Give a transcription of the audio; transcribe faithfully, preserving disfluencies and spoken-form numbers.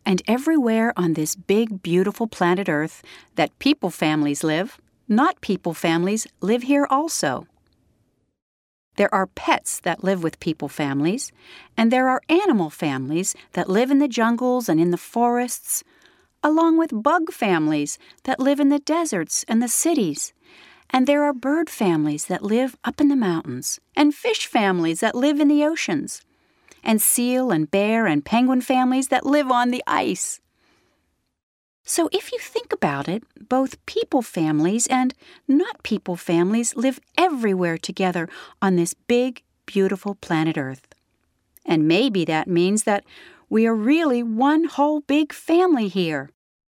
And everywhere on this big, beautiful planet Earth that people families live, not people families live here also. There are pets that live with people families, and there are animal families that live in the jungles and in the forests, along with bug families that live in the deserts and the cities. And there are bird families that live up in the mountains, and fish families that live in the oceans, and seal and bear and penguin families that live on the ice. So if you think about it, both people families and not people families live everywhere together on this big, beautiful planet Earth. And maybe that means that we are really one whole big family here.